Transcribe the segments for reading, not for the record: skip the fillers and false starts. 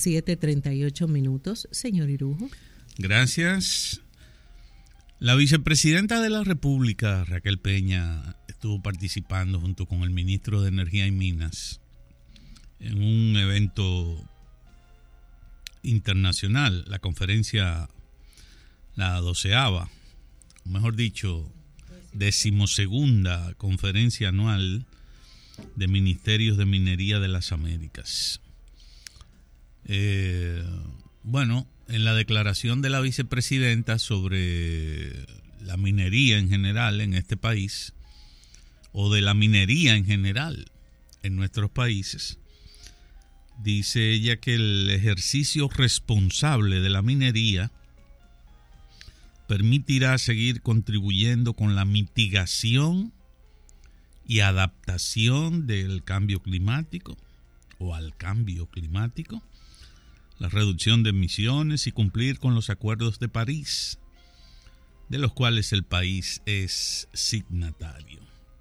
7:38, señor Irujo. Gracias. La vicepresidenta de la República, Raquel Peña, estuvo participando junto con el ministro de Energía y Minas en un evento internacional, la conferencia, la 12ª, mejor dicho, 12ª conferencia anual de Ministerios de Minería de las Américas. Bueno, en la declaración de la vicepresidenta sobre la minería en general en este país, o de la minería en general en nuestros países, dice ella que el ejercicio responsable de la minería permitirá seguir contribuyendo con la mitigación y adaptación del cambio climático o al cambio climático, la reducción de emisiones y cumplir con los acuerdos de París, de los cuales el país es signatario.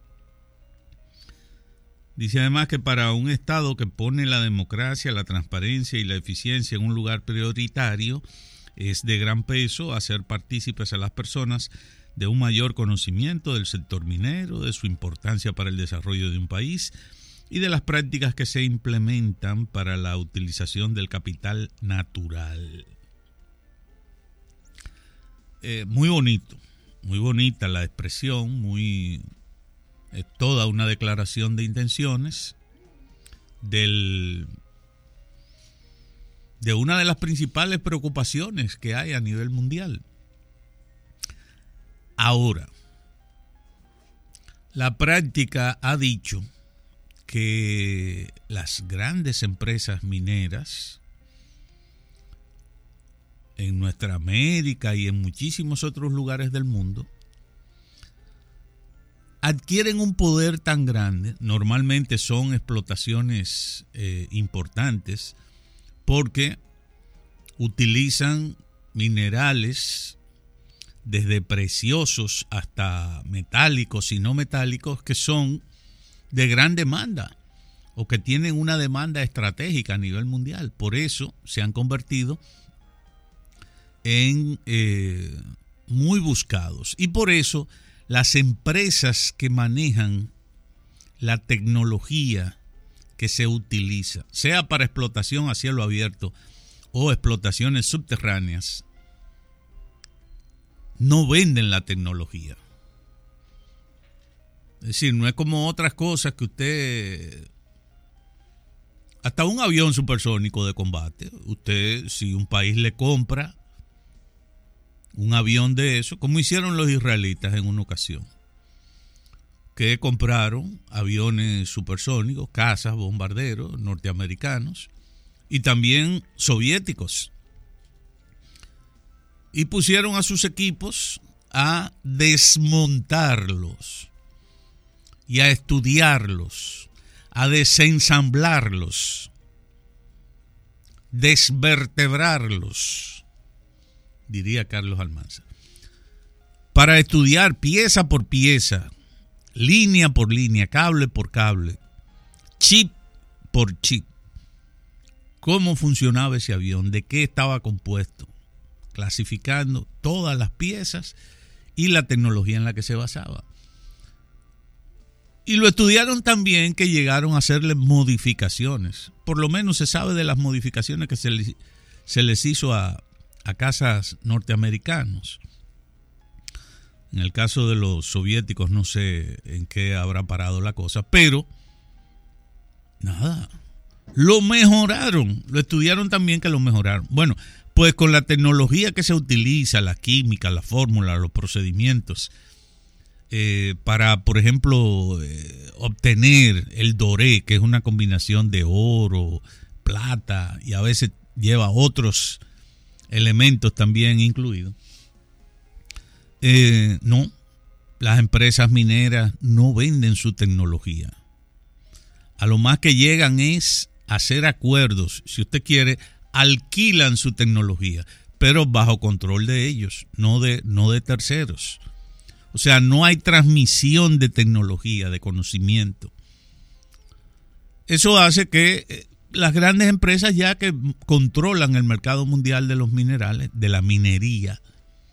Dice además que para un Estado que pone la democracia, la transparencia y la eficiencia en un lugar prioritario, es de gran peso hacer partícipes a las personas de un mayor conocimiento del sector minero, de su importancia para el desarrollo de un país y de las prácticas que se implementan para la utilización del capital natural. Muy bonito, muy bonita la expresión, es toda una declaración de intenciones de una de las principales preocupaciones que hay a nivel mundial. Ahora, la práctica ha dicho que las grandes empresas mineras en nuestra América y en muchísimos otros lugares del mundo adquieren un poder tan grande, normalmente son explotaciones importantes, porque utilizan minerales desde preciosos hasta metálicos y no metálicos que son de gran demanda o que tienen una demanda estratégica a nivel mundial. Por eso se han convertido en muy buscados. Y por eso las empresas que manejan la tecnología que se utiliza, sea para explotación a cielo abierto o explotaciones subterráneas, no venden la tecnología. Es decir, no es como otras cosas que usted, hasta un avión supersónico de combate, usted, si un país le compra un avión de eso, como hicieron los israelitas en una ocasión, que compraron aviones supersónicos, cazas, bombarderos norteamericanos y también soviéticos, y pusieron a sus equipos a desmontarlos y a estudiarlos, a desensamblarlos, desvertebrarlos, diría Carlos Almanza, para estudiar pieza por pieza, línea por línea, cable por cable, chip por chip, cómo funcionaba ese avión, de qué estaba compuesto, clasificando todas las piezas y la tecnología en la que se basaba. Y lo estudiaron tan bien que llegaron a hacerle modificaciones. Por lo menos se sabe de las modificaciones que se les hizo a cazas norteamericanos. En el caso de los soviéticos no sé en qué habrá parado la cosa, pero nada, lo mejoraron, lo estudiaron tan bien que lo mejoraron. Bueno, pues con la tecnología que se utiliza, la química, la fórmula, los procedimientos, para, por ejemplo, obtener el doré, que es una combinación de oro, plata y a veces lleva otros elementos también incluidos. No, las empresas mineras no venden su tecnología. A lo más que llegan es hacer acuerdos. Si usted quiere, alquilan su tecnología, pero bajo control de ellos, no de terceros. O sea, no hay transmisión de tecnología, de conocimiento. Eso hace que las grandes empresas ya que controlan el mercado mundial de los minerales, de la minería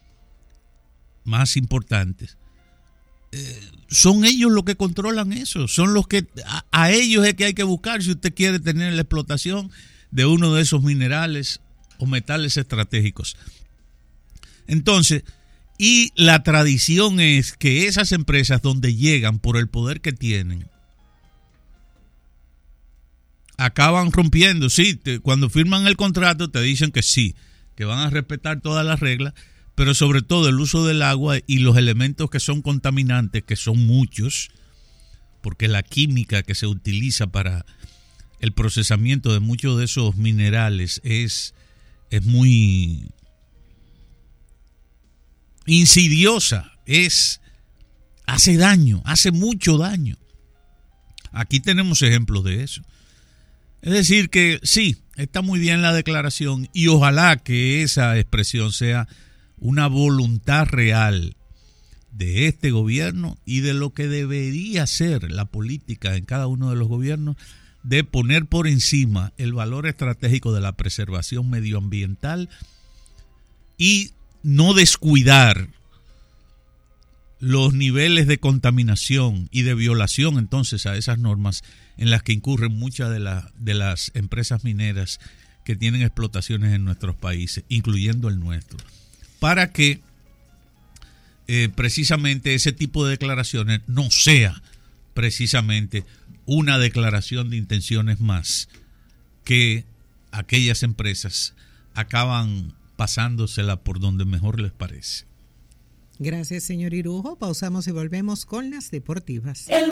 más importantes, son ellos los que controlan eso, son los que a ellos es que hay que buscar si usted quiere tener la explotación de uno de esos minerales o metales estratégicos. Entonces, y la tradición es que esas empresas donde llegan por el poder que tienen, acaban rompiendo. Sí, cuando firman el contrato te dicen que sí, que van a respetar todas las reglas, pero sobre todo el uso del agua y los elementos que son contaminantes, que son muchos, porque la química que se utiliza para el procesamiento de muchos de esos minerales es muy insidiosa, hace daño, hace mucho daño. Aquí tenemos ejemplos de eso. Es decir que sí, está muy bien la declaración y ojalá que esa expresión sea una voluntad real de este gobierno y de lo que debería ser la política en cada uno de los gobiernos, de poner por encima el valor estratégico de la preservación medioambiental y no descuidar los niveles de contaminación y de violación entonces a esas normas en las que incurren muchas de las empresas mineras que tienen explotaciones en nuestros países, incluyendo el nuestro, para que precisamente ese tipo de declaraciones no sea precisamente una declaración de intenciones más, que aquellas empresas acaban pasándosela por donde mejor les parece. Gracias, señor Irujo. Pausamos y volvemos con las deportivas.